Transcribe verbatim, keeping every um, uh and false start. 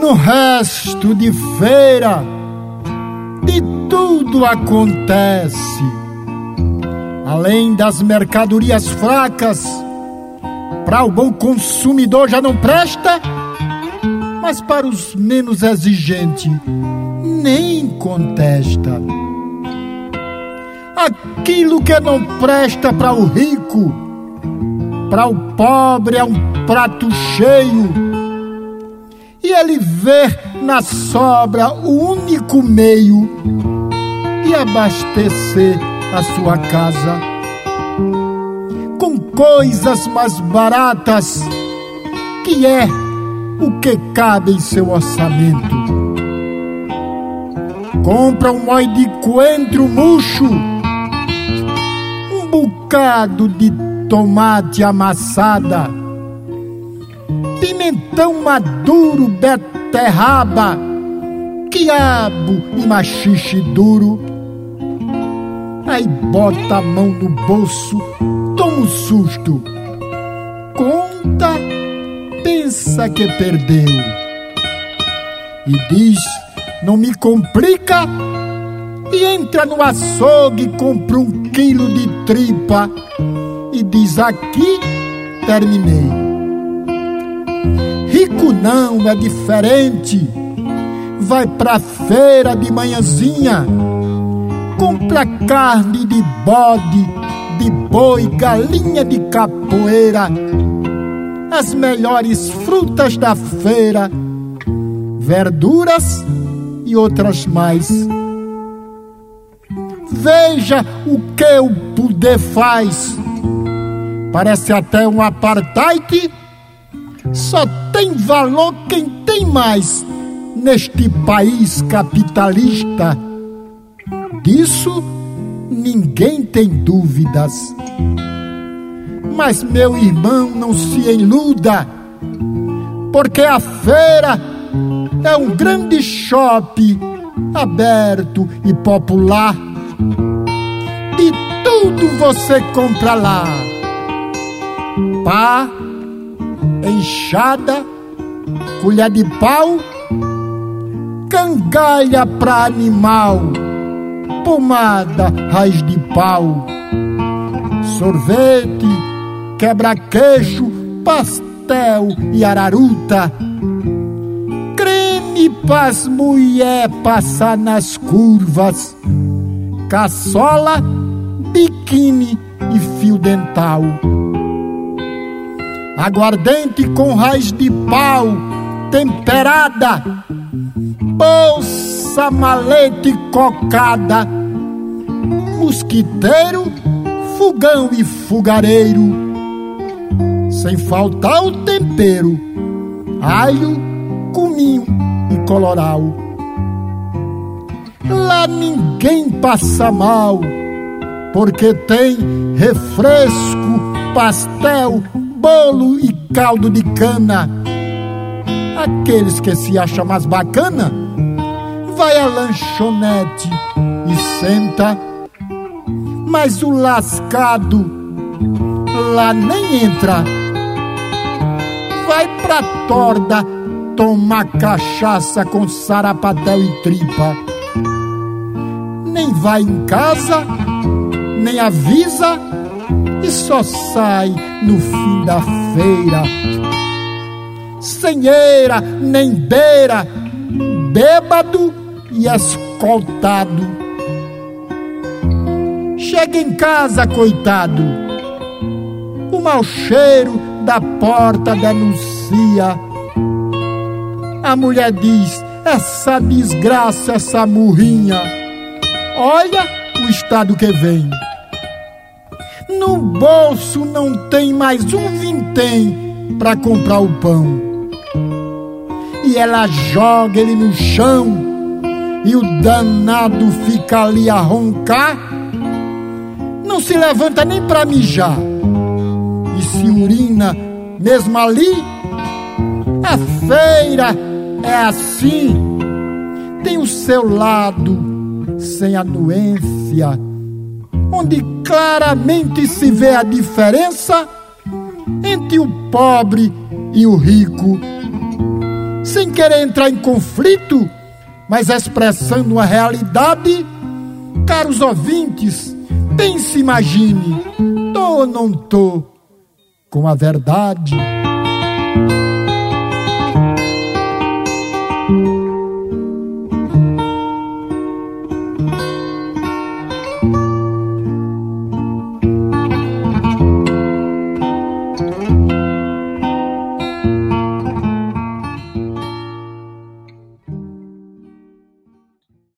no resto de feira, de tudo acontece. Além das mercadorias fracas, para o bom consumidor já não presta, mas para os menos exigentes nem contesta. Aquilo que não presta para o rico, para o pobre é um prato cheio, e ele vê na sobra o único meio de abastecer a sua casa com coisas mais baratas, que é o que cabe em seu orçamento. Compra um óleo de coentro murcho, um bocado de tomate amassada, pimentão maduro, beterraba, quiabo e machixe duro. Aí bota a mão no bolso, toma um susto, conta, pensa que perdeu e diz: não me complica, e entra no açougue e compra um quilo de tripa e diz: aqui terminei. Rico não, é diferente. Vai pra feira de manhãzinha, compra carne de bode, de boi, galinha de capoeira, as melhores frutas da feira, verduras e outras mais. Veja o que o poder faz. Parece até um apartheid. Só tem valor quem tem mais neste país capitalista. Disso ninguém tem dúvidas. Mas, meu irmão, não se iluda, porque a feira é um grande shopping aberto e popular. De tudo você compra lá: pá, enxada, colher de pau, cangalha pra animal, pomada, raiz de pau, sorvete, quebra-queixo, pastel e araruta, creme pras mulher passar nas curvas, caçola, biquíni e fio dental, aguardente com raiz de pau temperada, bolsa, maleta e cocada, mosquiteiro, fogão e fogareiro, sem faltar o tempero, alho, cominho e coloral. Lá ninguém passa mal, porque tem refresco, pastel, bolo e caldo de cana. Aqueles que se acham mais bacana, vai à lanchonete e senta, mas o lascado lá nem entra. Vai pra torda tomar cachaça com sarapatel e tripa. Nem vai em casa, nem avisa, e só sai no fim da feira. Sem eira nem beira, bêbado e escoltado. Chega em casa, coitado, o mau cheiro da porta denuncia. A mulher diz: essa desgraça, essa murrinha, olha o estado que vem. No bolso não tem mais um vintém pra comprar o pão. E ela joga ele no chão, e o danado fica ali a roncar. Não se levanta nem pra mijar, e se urina mesmo ali. A feira é assim, tem o seu lado sem anuência, onde claramente se vê a diferença entre o pobre e o rico. sem querer entrar em conflito, mas expressando uma realidade. Caros ouvintes, pense, imagine, tô ou não tô com a verdade?